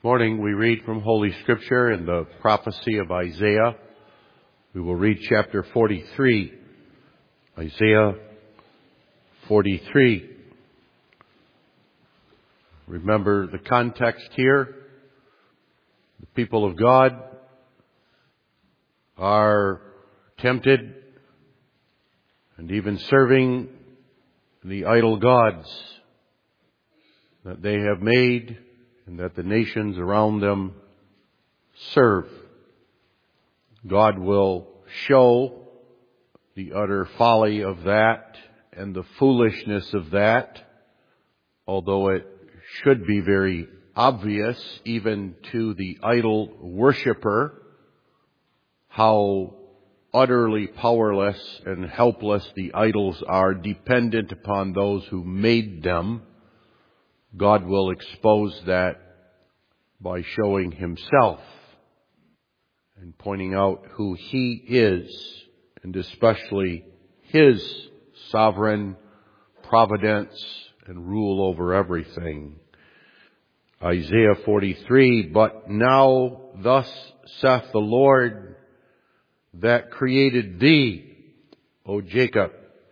Morning we read from Holy Scripture in the prophecy of Isaiah. We will read chapter 43. Isaiah 43. Remember the context here. The people of God are tempted and even serving the idol gods that they have made and that the nations around them serve. God will show the utter folly of that and the foolishness of that, although it should be very obvious even to the idol worshiper how utterly powerless and helpless the idols are, dependent upon those who made them. God will expose that by showing Himself and pointing out who He is, and especially His sovereign providence and rule over everything. Isaiah 43, "But now thus saith the Lord that created thee, O Jacob,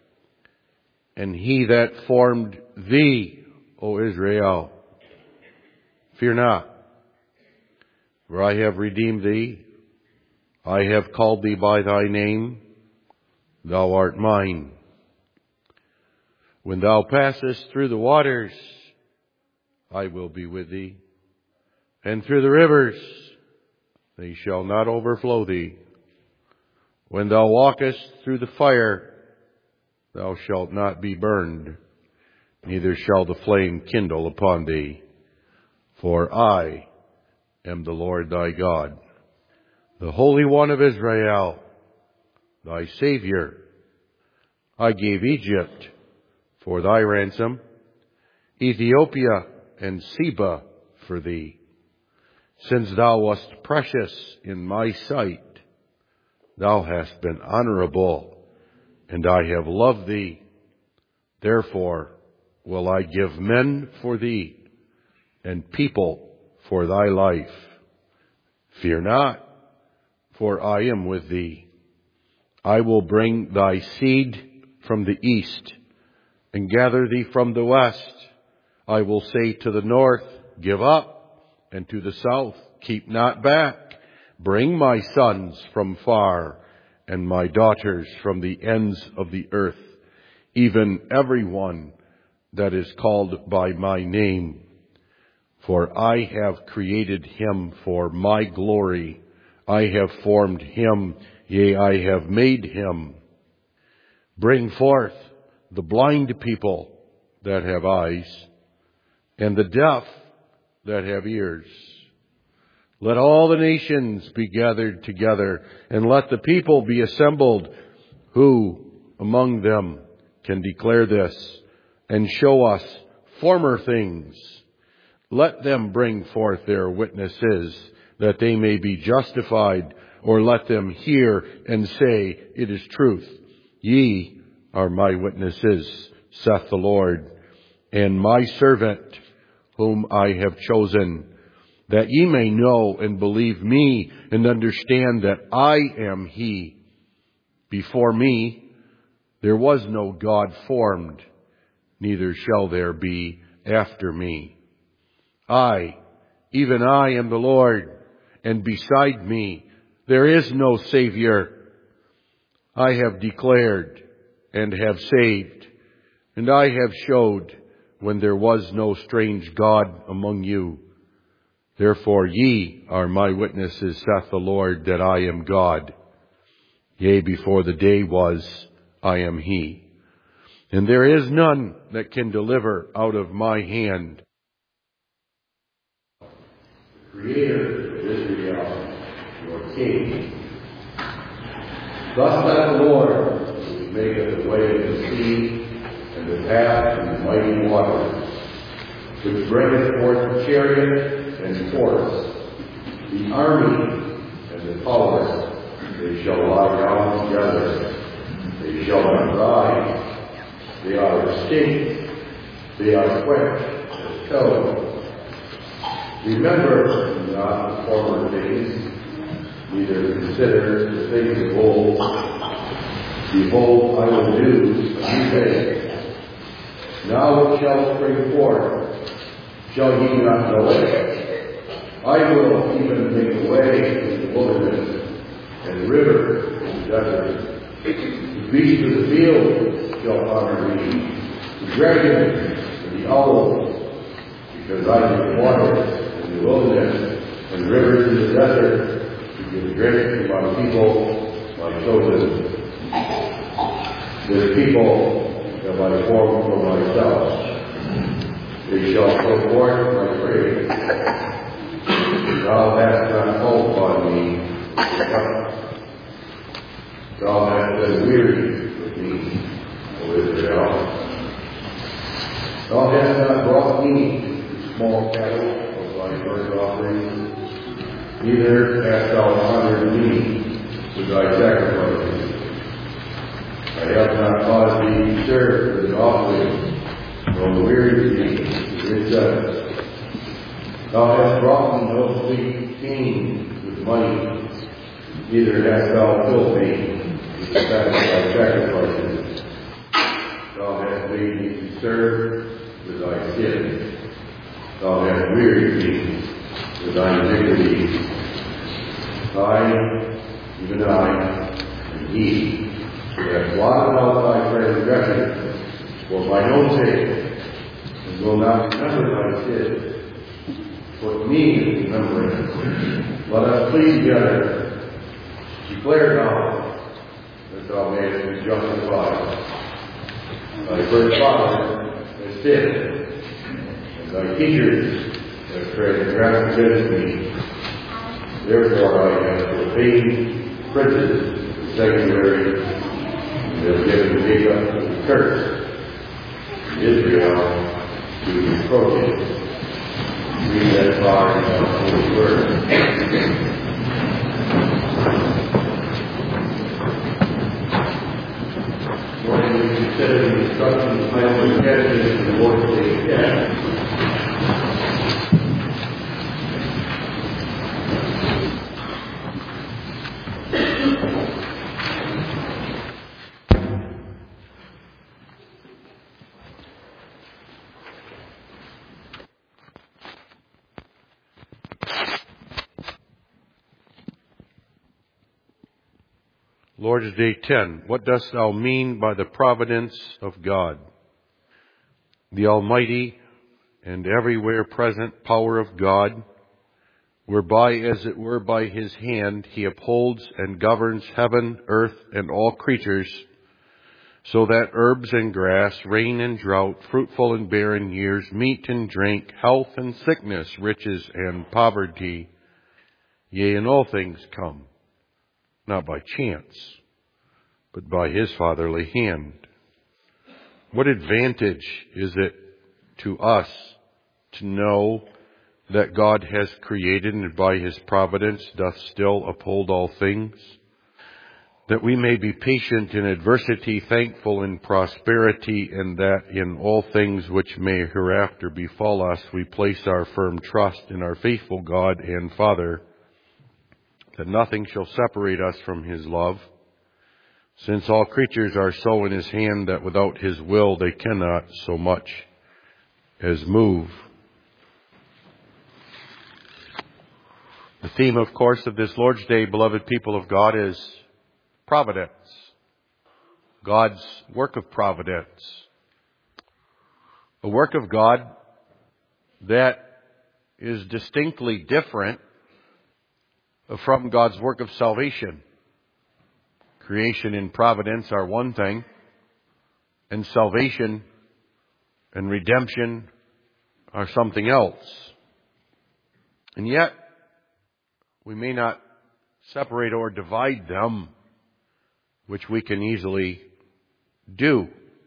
and He that formed thee, O Israel, fear not, for I have redeemed thee. I have called thee by thy name. Thou art mine. When thou passest through the waters, I will be with thee. And through the rivers, they shall not overflow thee. When thou walkest through the fire, thou shalt not be burned, neither shall the flame kindle upon thee. For I am the Lord thy God, the Holy One of Israel, thy Savior. I gave Egypt for thy ransom, Ethiopia and Seba for thee. Since thou wast precious in my sight, thou hast been honorable, and I have loved thee. Therefore will I give men for thee, and people for thy life. Fear not, for I am with thee. I will bring thy seed from the east, and gather thee from the west. I will say to the north, give up, and to the south, keep not back. Bring my sons from far, and my daughters from the ends of the earth, even every one that is called by my name. For I have created him for my glory. I have formed him, yea, I have made him. Bring forth the blind people that have eyes, and the deaf that have ears. Let all the nations be gathered together, and let the people be assembled. Who among them can declare this and show us former things? Let them bring forth their witnesses, that they may be justified, or let them hear and say, it is truth. Ye are my witnesses, saith the Lord, and my servant, whom I have chosen, that ye may know and believe me, and understand that I am He. Before me there was no God formed, neither shall there be after me. I, even I, am the Lord, and beside me there is no Savior. I have declared and have saved, and I have showed when there was no strange God among you. Therefore ye are my witnesses, saith the Lord, that I am God. Yea, before the day was, I am He. And there is none that can deliver out of my hand. Creator of Israel, your King. Thus saith the Lord, who maketh the way of the sea, and the path in the mighty waters, which bringeth forth the chariot and horse, the army and the powers. They shall lie down together. They shall not rise. They are extinct. They are quenched as tow. Remember not the former things, neither consider the things of old. Behold, I will do a new thing. Now it shall spring forth. Shall ye not know it? I will even make a way in the wilderness, and river in the desert. The beasts of the field shall honor me, the dragon and the owl, because I give water in the wilderness, and rivers in the desert, to give drink to my people, my chosen. This people have I formed for myself. They shall go forth my praise. Thou hast not called upon me. Thou hast been weary with me, O Israel. Thou hast not brought me to small cattle of thy burnt offerings, neither hast thou honored me with thy sacrifices. I have not caused thee to serve with an offering, nor wearied thee with riches. Thou hast brought me no sweet gain with money, neither hast thou filled me with the fat of thy sacrifices. Thou hast made me to serve with thy sins. Thou hast wearied me with thy iniquities. I, even I, and he, have blotted out thy transgressions for mine own sake, and will not remember thy sins. Put me in remembrance. Let us plead together. Declare now that thou mayest be justified. Thy first father has sinned, and thy teachers have transgressed against me. Therefore I have ordained princes to sanctuary, and have given Jacob to curse, and Israel to reproach. Read that far in the Holy Word. Morning we consider the instructions titled Catechism in the Lord's Day Catechism. Lord's Day 10. What dost thou mean by the providence of God? The almighty and everywhere present power of God, whereby, as it were by his hand, he upholds and governs heaven, earth, and all creatures, so that herbs and grass, rain and drought, fruitful and barren years, meat and drink, health and sickness, riches and poverty, yea, in all things come, not by chance, but by his fatherly hand. What advantage is it to us to know that God has created and by his providence doth still uphold all things? That we may be patient in adversity, thankful in prosperity, and that in all things which may hereafter befall us, we place our firm trust in our faithful God and Father, that nothing shall separate us from his love, since all creatures are so in his hand that without his will they cannot so much as move. The theme, of course, of this Lord's Day, beloved people of God, is providence. God's work of providence. A work of God that is distinctly different from God's work of salvation. Creation and providence are one thing, and salvation and redemption are something else. And yet, we may not separate or divide them, which we can easily do.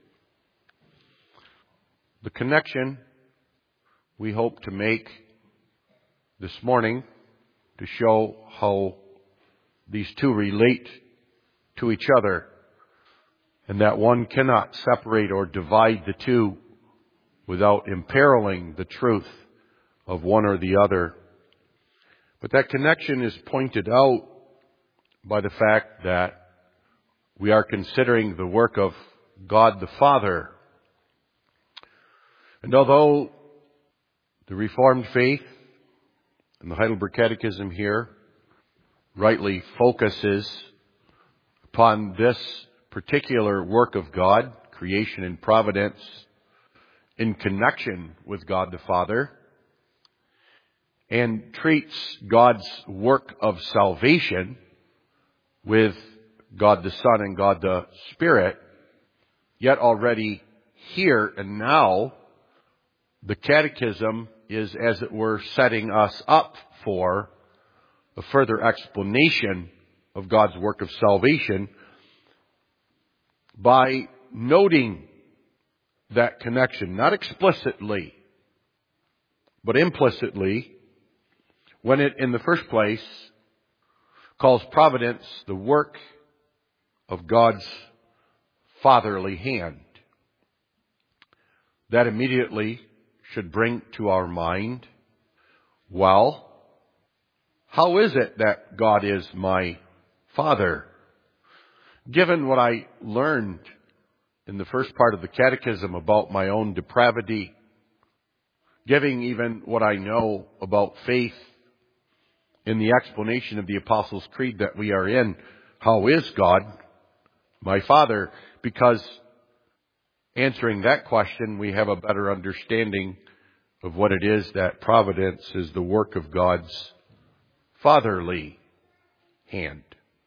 The connection we hope to make this morning to show how these two relate to each other, and that one cannot separate or divide the two without imperiling the truth of one or the other. But that connection is pointed out by the fact that we are considering the work of God the Father. And although the Reformed faith and the Heidelberg Catechism here rightly focuses upon this particular work of God, creation and providence, in connection with God the Father, and treats God's work of salvation with God the Son and God the Spirit, yet already here and now, the Catechism is, as it were, setting us up for a further explanation of God's work of salvation by noting that connection, not explicitly, but implicitly, when it, in the first place, calls providence the work of God's fatherly hand. That immediately should bring to our mind, well, how is it that God is my Father? Given what I learned in the first part of the Catechism about my own depravity, giving even what I know about faith in the explanation of the Apostles' Creed that we are in, how is God my Father? Because answering that question, we have a better understanding of what it is that providence is the work of God's fatherly hand.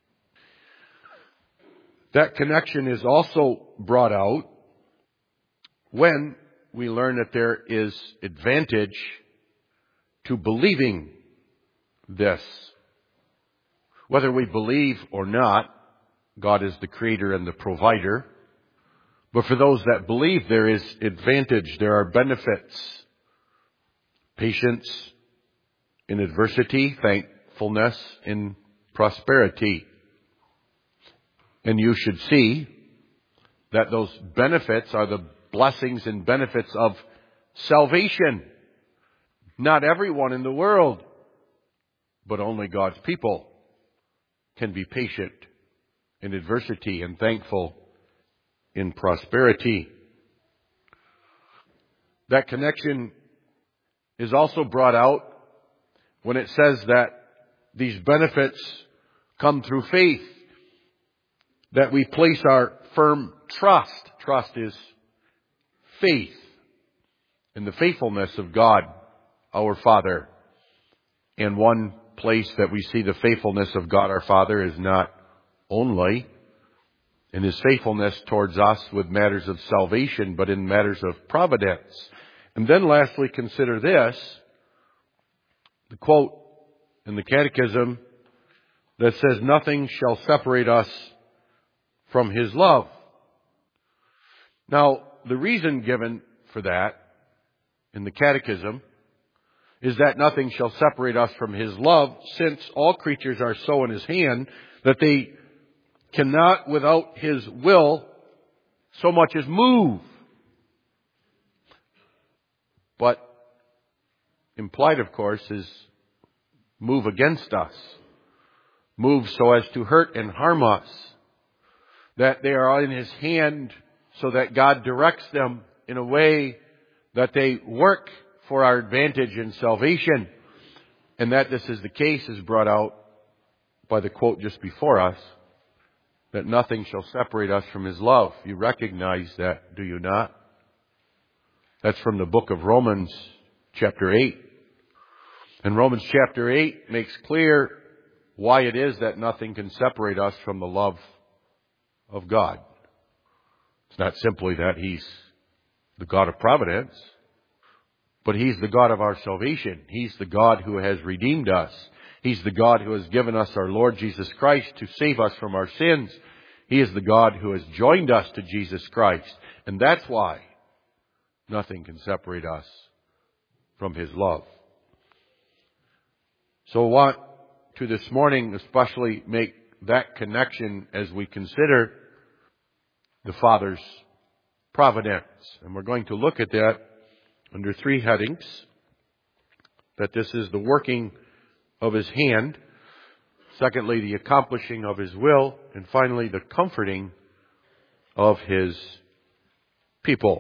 That connection is also brought out when we learn that there is advantage to believing this. Whether we believe or not, God is the creator and the provider. But for those that believe, there is advantage. There are benefits. Patience in adversity, thankfulness in prosperity. And you should see that those benefits are the blessings and benefits of salvation. Not everyone in the world, but only God's people can be patient in adversity and thankful in prosperity. That connection is also brought out when it says that these benefits come through faith, that we place our firm trust. Trust is faith in the faithfulness of God, our Father. And one place that we see the faithfulness of God, our Father, is not only in His faithfulness towards us with matters of salvation, but in matters of providence. And then lastly, consider this, the quote in the Catechism that says, "Nothing shall separate us from His love." Now, the reason given for that in the Catechism is that nothing shall separate us from His love, since all creatures are so in His hand that they cannot without His will so much as move. But implied, of course, is move against us. Move so as to hurt and harm us. That they are in His hand so that God directs them in a way that they work for our advantage in salvation. And that this is the case is brought out by the quote just before us, that nothing shall separate us from His love. You recognize that, do you not? That's from the book of Romans, chapter 8. And Romans chapter 8 makes clear why it is that nothing can separate us from the love of God. It's not simply that He's the God of providence, but He's the God of our salvation. He's the God who has redeemed us. He's the God who has given us our Lord Jesus Christ to save us from our sins. He is the God who has joined us to Jesus Christ. And that's why nothing can separate us from His love. So I want to this morning especially make that connection as we consider the Father's providence. And we're going to look at that under three headings. that this is the working of His hand. Secondly, the accomplishing of His will. And finally, the comforting of His people.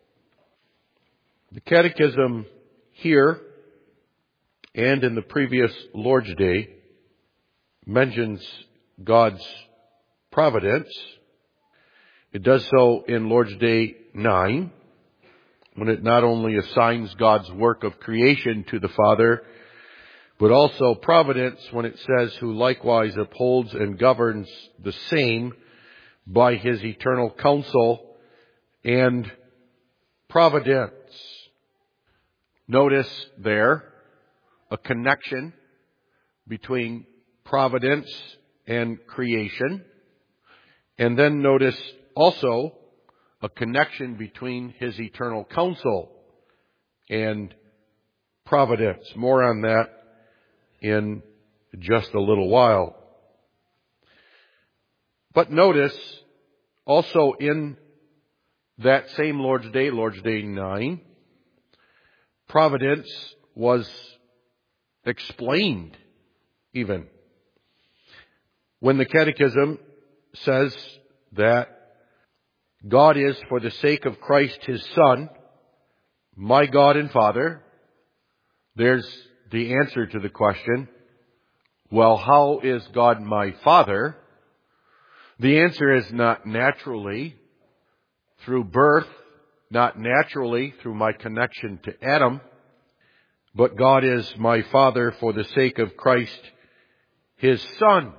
The Catechism here and in the previous Lord's Day mentions God's providence. It does so in Lord's Day 9, when it not only assigns God's work of creation to the Father, but also providence when it says, who likewise upholds and governs the same by His eternal counsel and providence. Notice there a connection between providence and creation. And then notice also a connection between His eternal counsel and providence. More on that in just a little while. But notice also in that same Lord's Day 9, providence was explained even. When the Catechism says that God is, for the sake of Christ His Son, my God and Father, there's the answer to the question, well, how is God my Father? The answer is not naturally through birth, not naturally through my connection to Adam, but God is my Father for the sake of Christ His Son.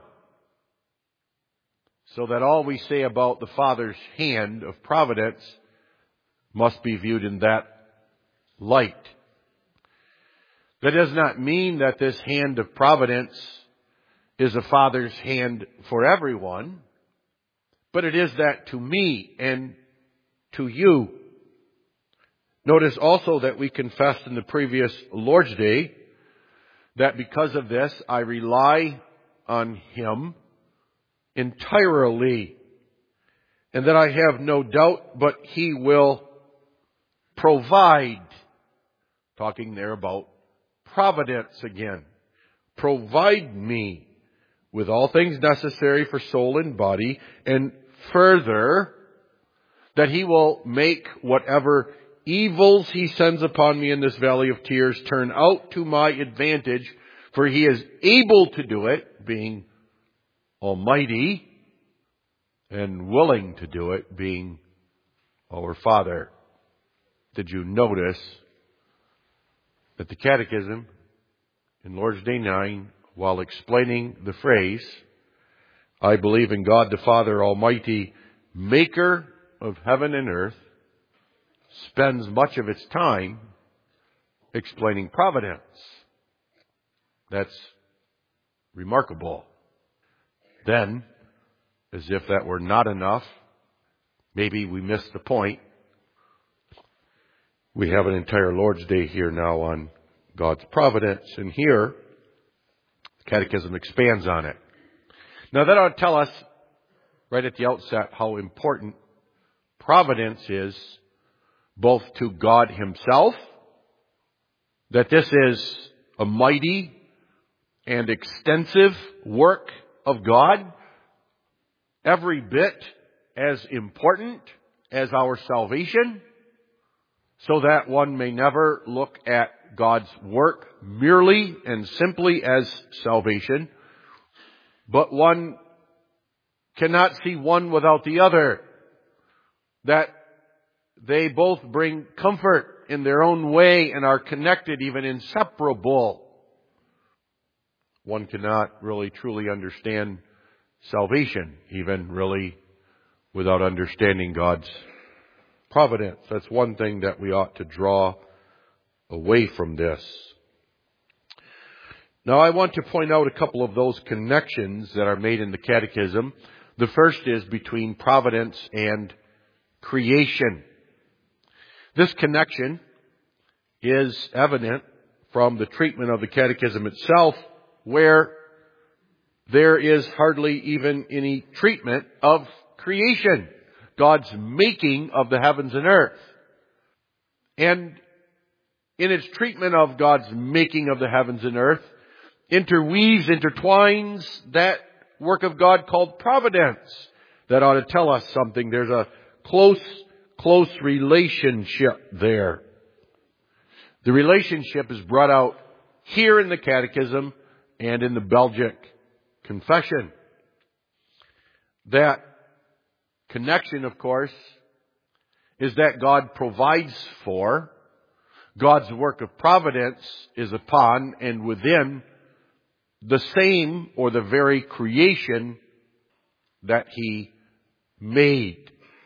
So that all we say about the Father's hand of providence must be viewed in that light. That does not mean that this hand of providence is a Father's hand for everyone, but it is that to me and to you. Notice also that we confessed in the previous Lord's Day that because of this I rely on Him entirely, and that I have no doubt but He will provide. Talking there about providence again. Provide me with all things necessary for soul and body, and further, that He will make whatever evils He sends upon me in this valley of tears turn out to my advantage, for He is able to do it, being Almighty, and willing to do it, being our Father. Did you notice that the Catechism in Lord's Day 9, while explaining the phrase, I believe in God the Father Almighty, maker of heaven and earth, spends much of its time explaining providence? That's remarkable. Then, as if that were not enough, maybe we missed the point. We have an entire Lord's Day here now on God's providence, and here the Catechism expands on it. Now that ought to tell us right at the outset how important providence is both to God Himself, that this is a mighty and extensive work of God, every bit as important as our salvation, so that one may never look at God's work merely and simply as salvation, but one cannot see one without the other, that they both bring comfort in their own way and are connected, even inseparable. One cannot really truly understand salvation, even really without understanding God's providence. That's one thing that we ought to draw away from this. Now I want to point out a couple of those connections that are made in the Catechism. The first is between providence and creation. This connection is evident from the treatment of the Catechism itself, where there is hardly even any treatment of creation, God's making of the heavens and earth. And in its treatment of God's making of the heavens and earth, intertwines that work of God called providence. That ought to tell us something. There's a close relationship there. The relationship is brought out here in the Catechism and in the Belgic Confession. That connection, of course, is that God provides for. God's work of providence is upon and within the same or the very creation that He made.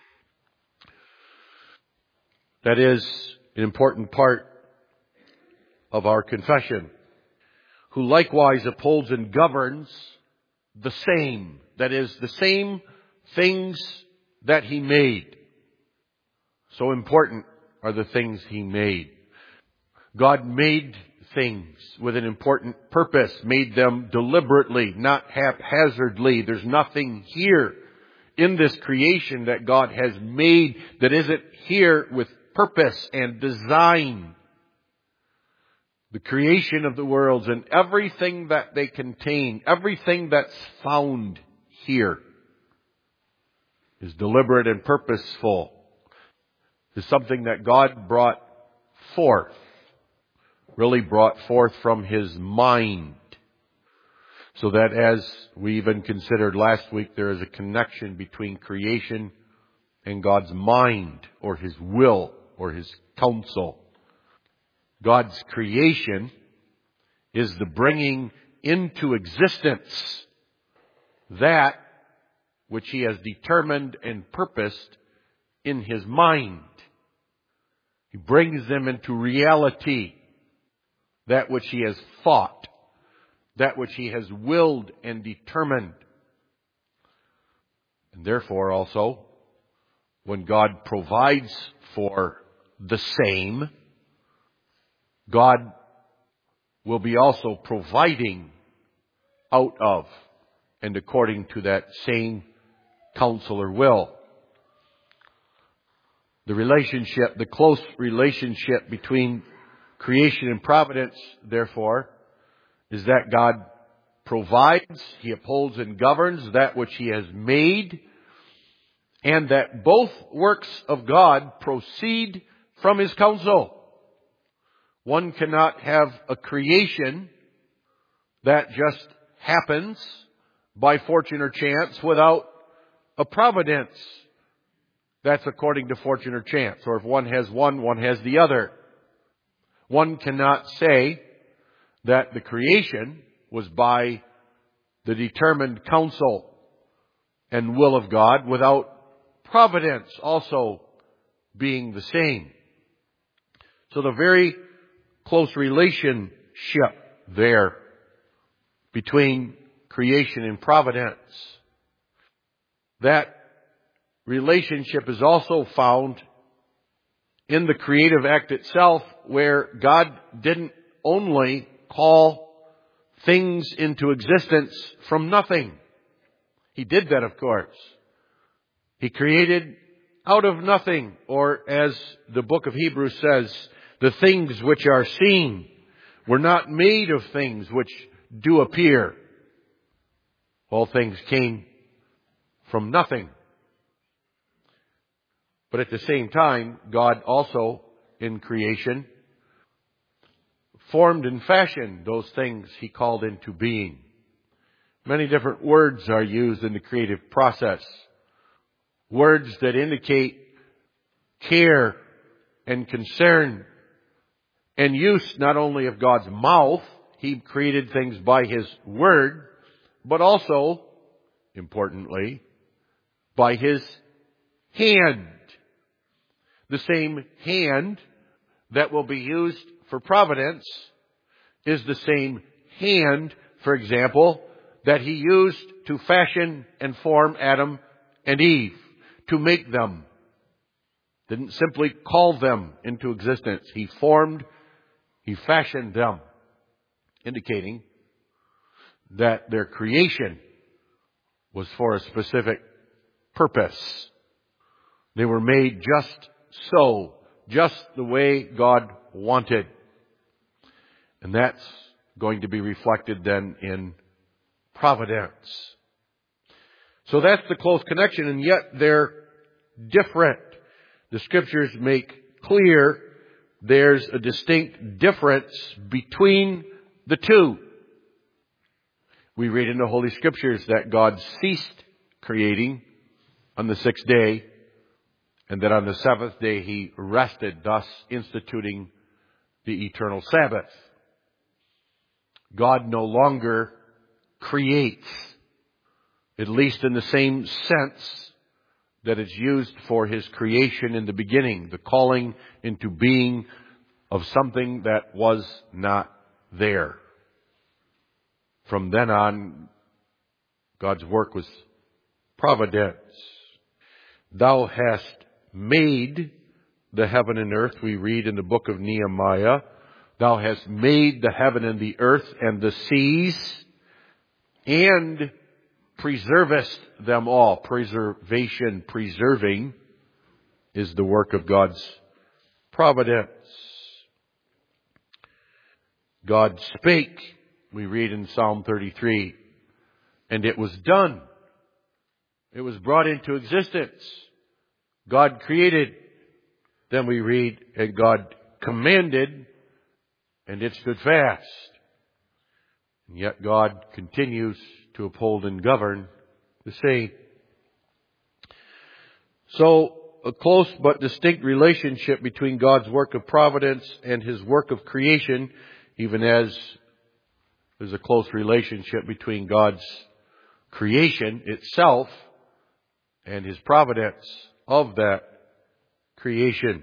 That is an important part of our confession. Who likewise upholds and governs the same. That is, the same things that He made. So important are the things He made. God made things with an important purpose, made them deliberately, not haphazardly. There's nothing here in this creation that God has made that isn't here with purpose and design. The creation of the worlds and everything that they contain, everything that's found here is deliberate and purposeful. Is something that God brought forth. Really brought forth from His mind. So that as we even considered last week, there is a connection between creation and God's mind or His will or His counsel. God's creation is the bringing into existence that which He has determined and purposed in His mind. He brings them into reality. That which He has thought. That which He has willed and determined. And therefore also, when God provides for the same, God will be also providing out of and according to that same counsel or will. The relationship, the close relationship between creation and providence, therefore, is that God provides, He upholds and governs that which He has made, and that both works of God proceed from His counsel. One cannot have a creation that just happens by fortune or chance without a providence that's according to fortune or chance. Or if one has one, one has the other. One cannot say that the creation was by the determined counsel and will of God without providence also being the same. So the very close relationship there between creation and providence. That relationship is also found in the creative act itself, where God didn't only call things into existence from nothing. He did that, of course. He created out of nothing, or as the book of Hebrews says, the things which are seen were not made of things which do appear. All things came from nothing. But at the same time, God also, in creation, formed and fashioned those things He called into being. Many different words are used in the creative process. Words that indicate care and concern and use not only of God's mouth. He created things by His word, but also, importantly, by His hand. The same hand that will be used for providence is the same hand, for example, that He used to fashion and form Adam and Eve, to make them. Didn't simply call them into existence. He formed, He fashioned them, indicating that their creation was for a specific purpose. They were made just so, just the way God wanted. And that's going to be reflected then in providence. So that's the close connection, and yet they're different. The Scriptures make clear there's a distinct difference between the two. We read in the Holy Scriptures that God ceased creating on the sixth day, and that on the seventh day He rested, thus instituting the eternal Sabbath. God no longer creates, at least in the same sense that it's used for His creation in the beginning, the calling into being of something that was not there. From then on, God's work was providence. Thou hast made the heaven and earth, we read in the book of Nehemiah. Thou hast made the heaven and the earth and the seas, and preservest them all. Preservation, preserving, is the work of God's providence. God spake, we read in Psalm 33, and it was done. It was brought into existence. God created, then we read, and God commanded, and it stood fast. And yet God continues to uphold and govern the same. So, a close but distinct relationship between God's work of providence and His work of creation, even as there's a close relationship between God's creation itself and His providence of that creation.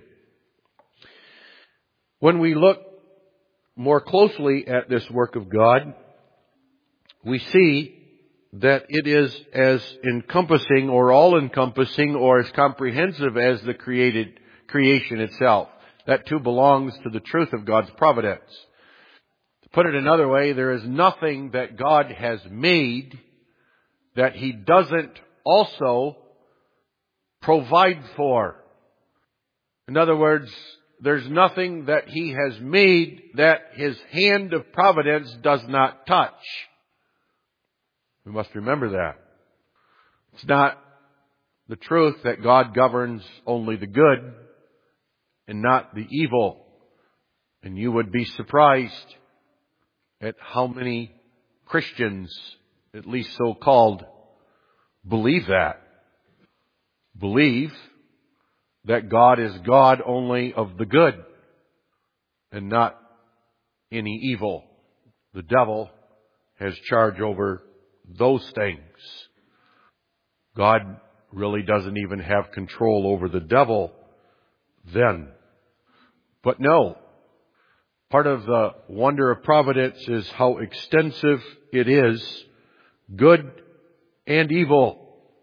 When we look more closely at this work of God, we see that it is as encompassing or all-encompassing or as comprehensive as the creation itself. That too belongs to the truth of God's providence. To put it another way, there is nothing that God has made that He doesn't also provide for. In other words, there's nothing that He has made that His hand of providence does not touch. We must remember that. It's not the truth that God governs only the good and not the evil. And you would be surprised at how many Christians, at least so-called, believe that. Believe that God is God only of the good and not any evil. The devil has charge over those things. God really doesn't even have control over the devil then. But no, part of the wonder of providence is how extensive it is, good and evil.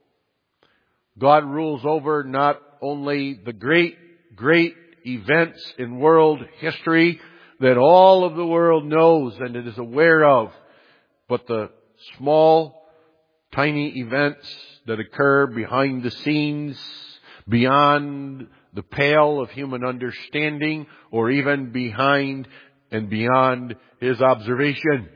God rules over not only the great events in world history that all of the world knows and it is aware of, but the small, tiny events that occur behind the scenes, beyond the pale of human understanding, or even behind and beyond His observation.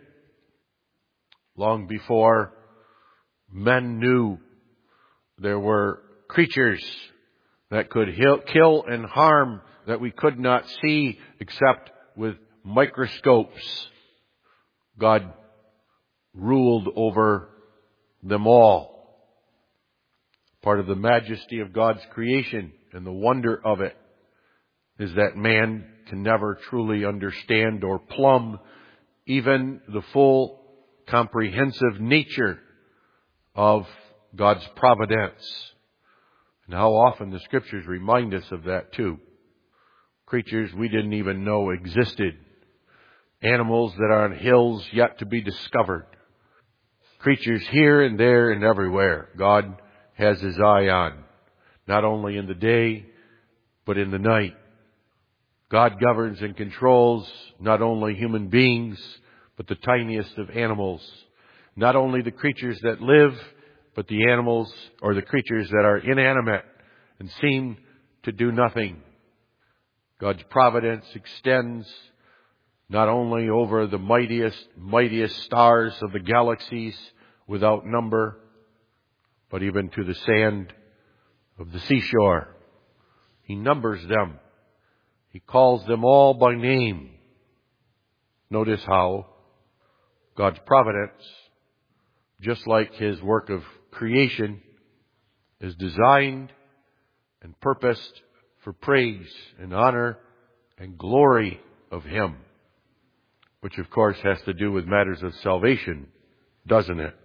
Long before men knew, there were creatures that could kill and harm that we could not see except with microscopes. God ruled over them all. Part of the majesty of God's creation and the wonder of it is that man can never truly understand or plumb even the full comprehensive nature of God's providence. And how often the Scriptures remind us of that too. Creatures we didn't even know existed. Animals that are on hills yet to be discovered. Creatures here and there and everywhere God has His eye on. Not only in the day, but in the night. God governs and controls not only human beings, but the tiniest of animals. Not only the creatures that live, but the animals or the creatures that are inanimate and seem to do nothing. God's providence extends not only over the mightiest stars of the galaxies without number, but even to the sand of the seashore. He numbers them. He calls them all by name. Notice how God's providence, just like His work of creation, is designed and purposed for praise and honor and glory of Him, which of course has to do with matters of salvation, doesn't it?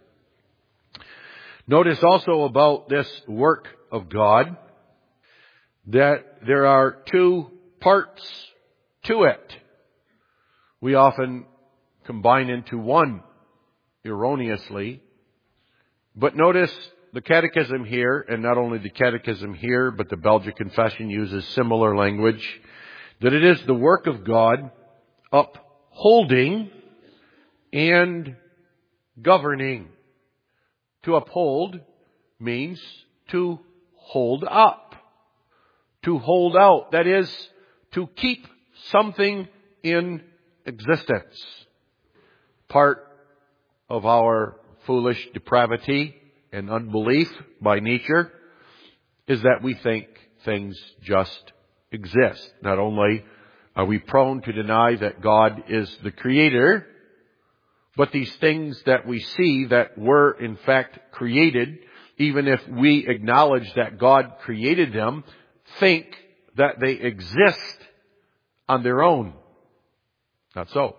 Notice also about this work of God that there are two parts to it. We often combine into one erroneously. But notice the Catechism here, and not only the Catechism here, but the Belgic Confession uses similar language, that it is the work of God upholding and governing. To uphold means to hold up, to hold out. That is, to keep something in existence. Part of our foolish depravity and unbelief by nature is that we think things just exist. Not only are we prone to deny that God is the Creator, but these things that we see that were in fact created, even if we acknowledge that God created them, think that they exist on their own. Not so.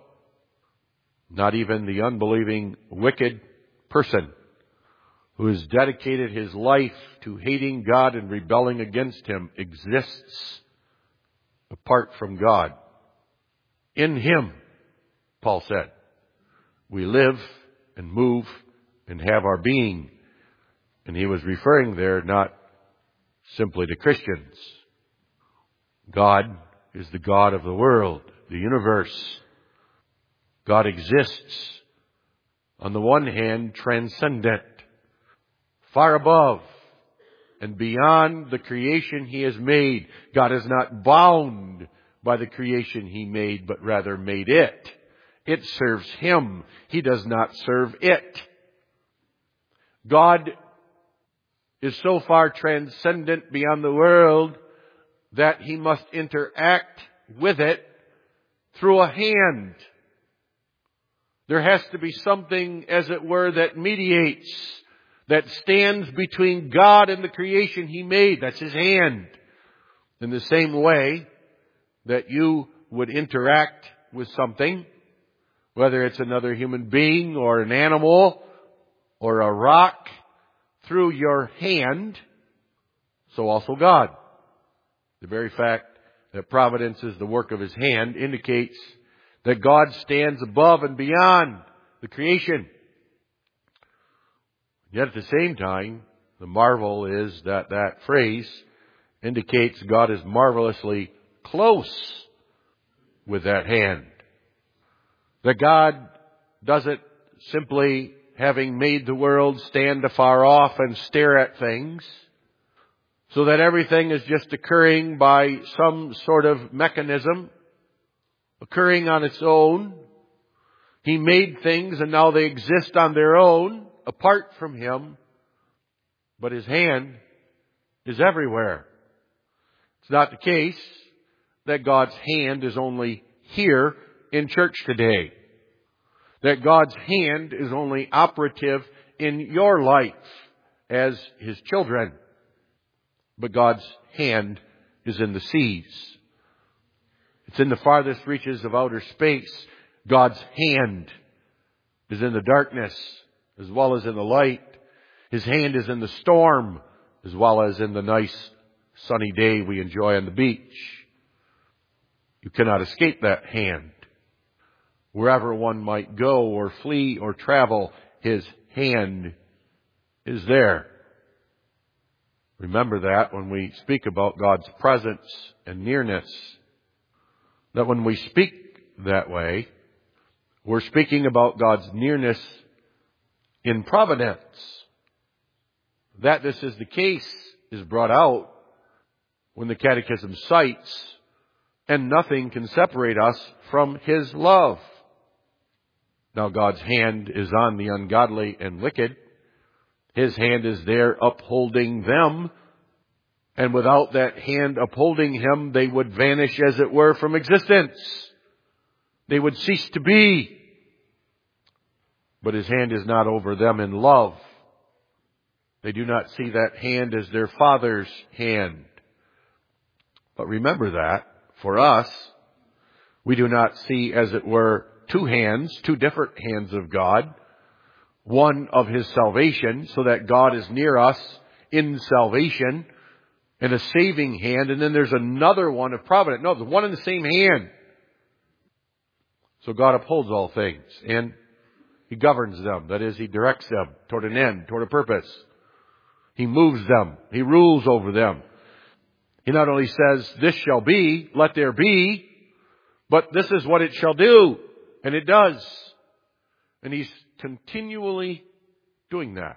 Not even the unbelieving, wicked person who has dedicated his life to hating God and rebelling against Him exists apart from God. In Him, Paul said, we live and move and have our being. And he was referring there not simply to Christians. God is the God of the world, the universe. God exists, on the one hand, transcendent, far above and beyond the creation He has made. God is not bound by the creation He made, but rather made it. It serves Him. He does not serve it. God is so far transcendent beyond the world that He must interact with it through a hand. There has to be something, as it were, that mediates, that stands between God and the creation He made. That's His hand. In the same way that you would interact with something, whether it's another human being or an animal or a rock, through your hand, so also God. The very fact that providence is the work of His hand indicates that God stands above and beyond the creation. Yet at the same time, the marvel is that that phrase indicates God is marvelously close with that hand. That God doesn't simply, having made the world, stand afar off and stare at things, so that everything is just occurring by some sort of mechanism, occurring on its own. He made things and now they exist on their own, apart from Him. But His hand is everywhere. It's not the case that God's hand is only here in church today. That God's hand is only operative in your life as His children. But God's hand is in the seas. It's in the farthest reaches of outer space. God's hand is in the darkness as well as in the light. His hand is in the storm as well as in the nice sunny day we enjoy on the beach. You cannot escape that hand. Wherever one might go or flee or travel, His hand is there. Remember that when we speak about God's presence and nearness. That when we speak that way, we're speaking about God's nearness in providence. That this is the case is brought out when the Catechism cites and nothing can separate us from His love. Now God's hand is on the ungodly and wicked. His hand is there upholding them. And without that hand upholding Him, they would vanish, as it were, from existence. They would cease to be. But His hand is not over them in love. They do not see that hand as their Father's hand. But remember that, for us, we do not see, as it were, two hands, two different hands of God. One of His salvation, so that God is near us in salvation, and a saving hand, and then there's another one of providence. No, the one in the same hand. So God upholds all things, and He governs them. That is, He directs them toward an end, toward a purpose. He moves them. He rules over them. He not only says, this shall be, let there be, but this is what it shall do. And it does. And He's continually doing that.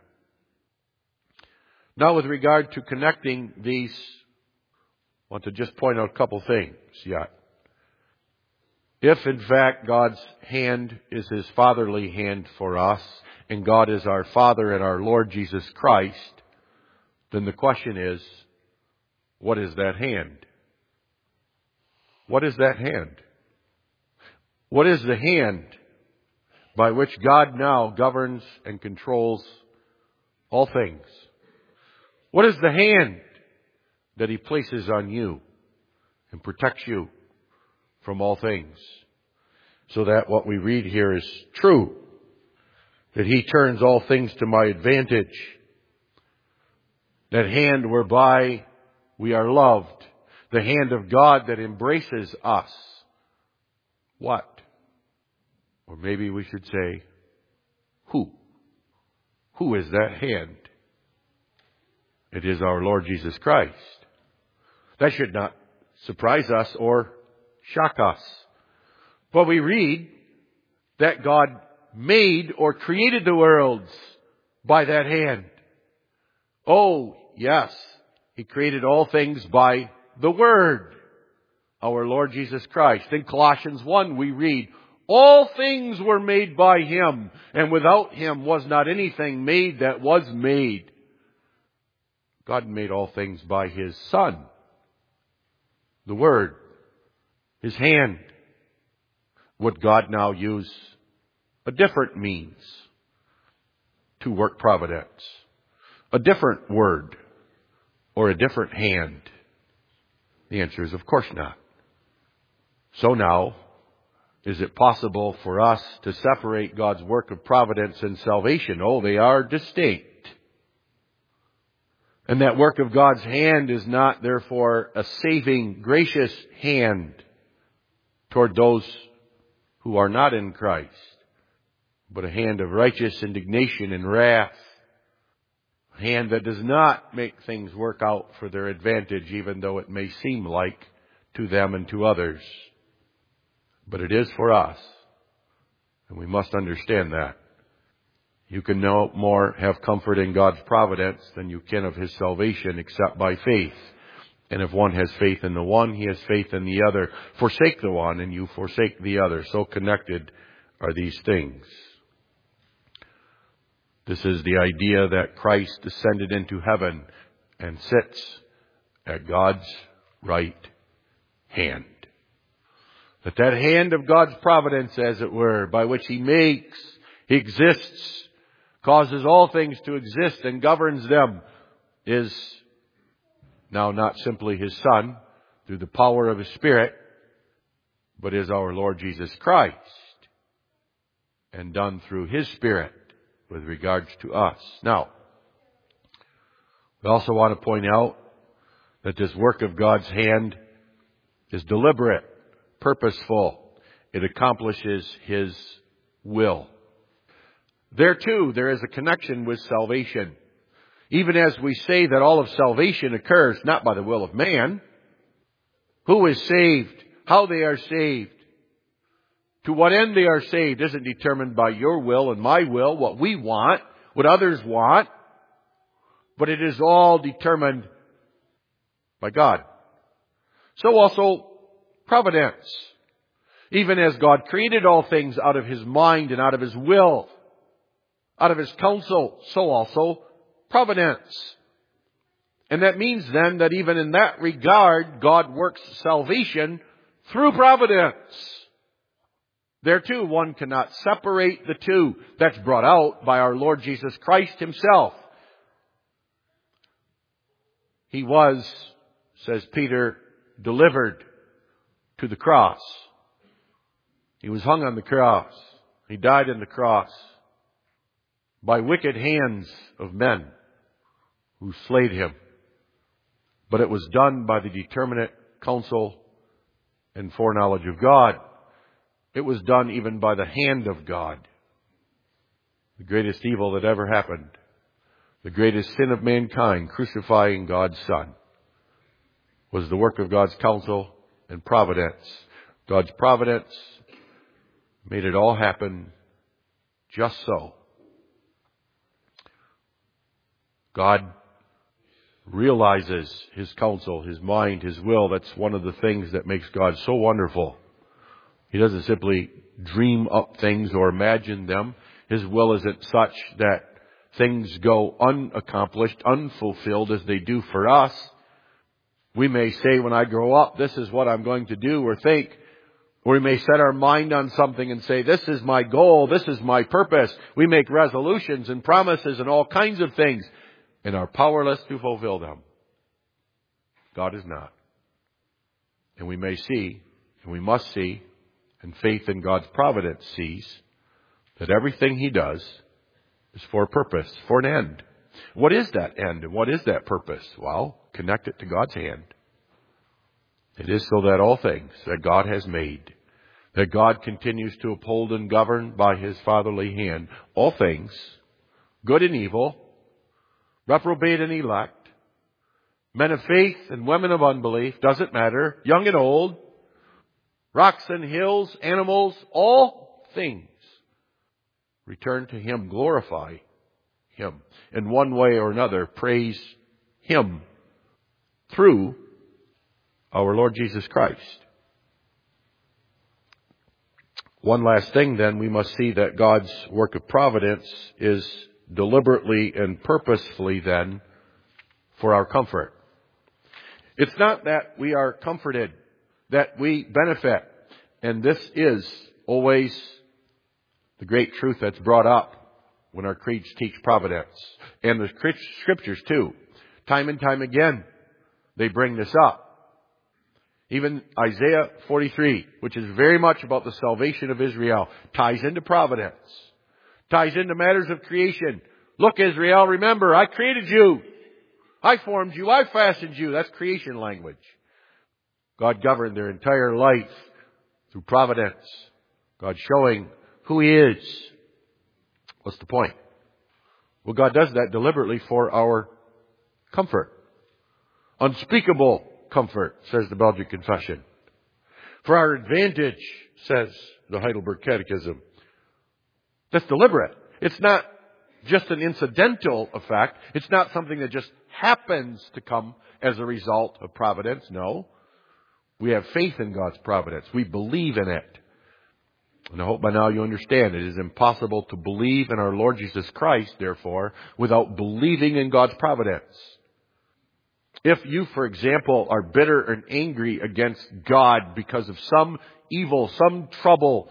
Now, with regard to connecting these, I want to just point out a couple things yet. If, in fact, God's hand is His fatherly hand for us, and God is our Father and our Lord Jesus Christ, then the question is, what is that hand? What is that hand? What is the hand by which God now governs and controls all things? What is the hand that He places on you and protects you from all things? So that what we read here is true. That He turns all things to my advantage. That hand whereby we are loved. The hand of God that embraces us. What? Or maybe we should say, who? Who is that hand? It is our Lord Jesus Christ. That should not surprise us or shock us. But we read that God made or created the worlds by that hand. Oh, yes. He created all things by the Word, our Lord Jesus Christ. In Colossians 1 we read, all things were made by Him, and without Him was not anything made that was made. God made all things by His Son, the Word, His hand. Would God now use a different means to work providence? A different word or a different hand? The answer is of course not. So now, is it possible for us to separate God's work of providence and salvation? Oh, they are distinct. And that work of God's hand is not, therefore, a saving, gracious hand toward those who are not in Christ, but a hand of righteous indignation and wrath. A hand that does not make things work out for their advantage, even though it may seem like to them and to others. But it is for us, and we must understand that. You can no more have comfort in God's providence than you can of His salvation except by faith. And if one has faith in the one, he has faith in the other. Forsake the one and you forsake the other. So connected are these things. This is the idea that Christ descended into heaven and sits at God's right hand. That hand of God's providence, as it were, by which He makes, He exists, causes all things to exist and governs them, is now not simply His Son through the power of His Spirit, but is our Lord Jesus Christ, and done through His Spirit with regards to us. Now, we also want to point out that this work of God's hand is deliberate, purposeful. It accomplishes His will. There too, there is a connection with salvation. Even as we say that all of salvation occurs not by the will of man. Who is saved? How they are saved? To what end they are saved isn't determined by your will and my will, what we want, what others want. But it is all determined by God. So also, providence. Even as God created all things out of His mind and out of His will, out of His counsel, so also providence. And that means then that even in that regard, God works salvation through providence. There too, one cannot separate the two. That's brought out by our Lord Jesus Christ Himself. He was, says Peter, delivered to the cross. He was hung on the cross. He died on the cross by wicked hands of men who slayed Him. But it was done by the determinate counsel and foreknowledge of God. It was done even by the hand of God. The greatest evil that ever happened. The greatest sin of mankind, crucifying God's Son, was the work of God's counsel and providence. God's providence made it all happen just so. God realizes His counsel, His mind, His will. That's one of the things that makes God so wonderful. He doesn't simply dream up things or imagine them. His will isn't such that things go unaccomplished, unfulfilled as they do for us. We may say, when I grow up, this is what I'm going to do or think. Or we may set our mind on something and say, this is my goal, this is my purpose. We make resolutions and promises and all kinds of things and are powerless to fulfill them. God is not. And we may see, and we must see, and faith in God's providence sees, that everything He does is for a purpose, for an end. What is that end and what is that purpose? Well, connect it to God's hand. It is so that all things that God has made, that God continues to uphold and govern by His fatherly hand, all things, good and evil, reprobate and elect, men of faith and women of unbelief, doesn't matter, young and old, rocks and hills, animals, all things return to Him, glorify Him. In one way or another, praise Him through our Lord Jesus Christ. One last thing then, we must see that God's work of providence is deliberately and purposefully then for our comfort. It's not that we are comforted, that we benefit. And this is always the great truth that's brought up when our creeds teach providence. And the scriptures too. Time and time again, they bring this up. Even Isaiah 43, which is very much about the salvation of Israel, ties into providence. Ties into matters of creation. Look, Israel, remember, I created you. I formed you. I fashioned you. That's creation language. God governed their entire life through providence. God showing who He is. What's the point? Well, God does that deliberately for our comfort. Unspeakable comfort, says the Belgian Confession. For our advantage, says the Heidelberg Catechism. That's deliberate. It's not just an incidental effect. It's not something that just happens to come as a result of providence. No. We have faith in God's providence. We believe in it. And I hope by now you understand it is impossible to believe in our Lord Jesus Christ, therefore, without believing in God's providence. If you, for example, are bitter and angry against God because of some evil, some trouble,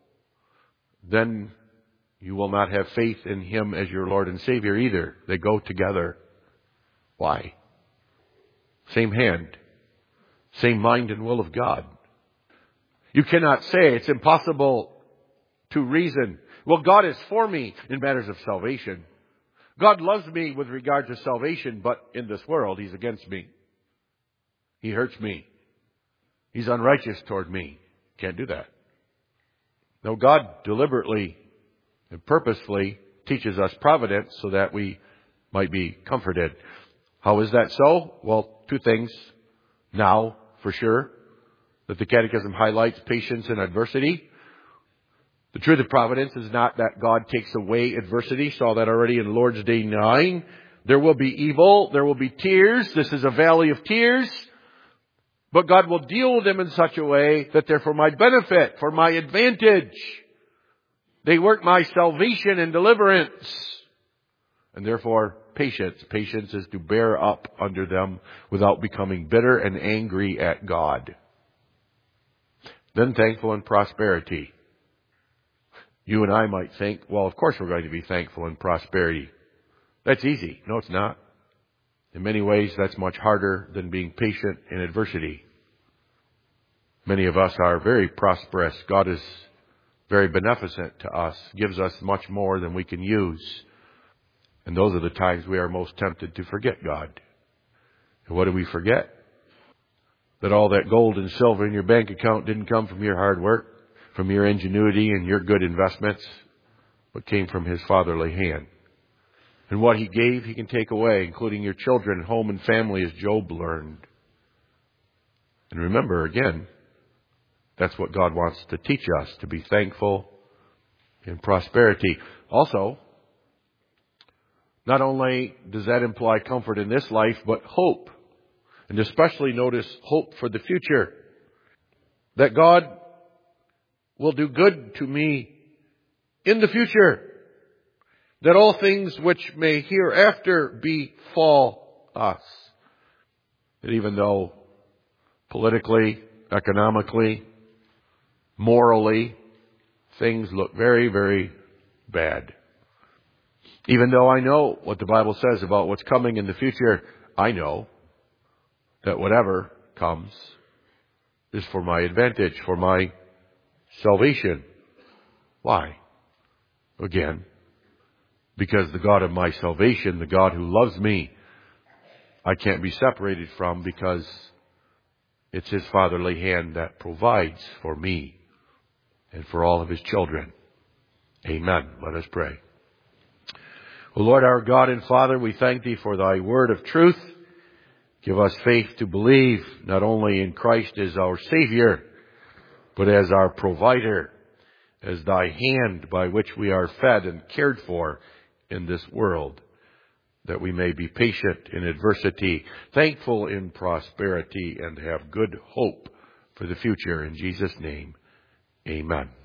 then you will not have faith in Him as your Lord and Savior either. They go together. Why? Same hand. Same mind and will of God. You cannot say it's impossible to reason. Well, God is for me in matters of salvation. God loves me with regard to salvation, but in this world, He's against me. He hurts me. He's unrighteous toward me. Can't do that. No, God deliberately and purposefully teaches us providence so that we might be comforted. How is that so? Well, two things. Now, for sure, that the Catechism highlights patience in adversity. The truth of providence is not that God takes away adversity. Saw that already in Lord's Day 9. There will be evil. There will be tears. This is a valley of tears. But God will deal with them in such a way that they're for my benefit, for my advantage. They work my salvation and deliverance. And therefore, patience. Patience is to bear up under them without becoming bitter and angry at God. Then thankful in prosperity. You and I might think, well, of course we're going to be thankful in prosperity. That's easy. No, it's not. In many ways, that's much harder than being patient in adversity. Many of us are very prosperous. God is very beneficent to us, gives us much more than we can use. And those are the times we are most tempted to forget God. And what do we forget? That all that gold and silver in your bank account didn't come from your hard work, from your ingenuity and your good investments, but came from His fatherly hand. And what He gave, He can take away, including your children, home, and family, as Job learned. And remember, again, that's what God wants to teach us, to be thankful in prosperity. Also, not only does that imply comfort in this life, but hope. And especially notice hope for the future. That God will do good to me in the future. That all things which may hereafter befall us. That even though politically, economically, morally, things look very, very bad. Even though I know what the Bible says about what's coming in the future, I know that whatever comes is for my advantage, for my salvation. Why? Again, because the God of my salvation, the God who loves me, I can't be separated from, because it's His fatherly hand that provides for me and for all of His children. Amen. Let us pray. O Lord, our God and Father, we thank Thee for Thy word of truth. Give us faith to believe not only in Christ as our Savior, but as our provider, as Thy hand by which we are fed and cared for in this world, that we may be patient in adversity, thankful in prosperity, and have good hope for the future. In Jesus' name, amen.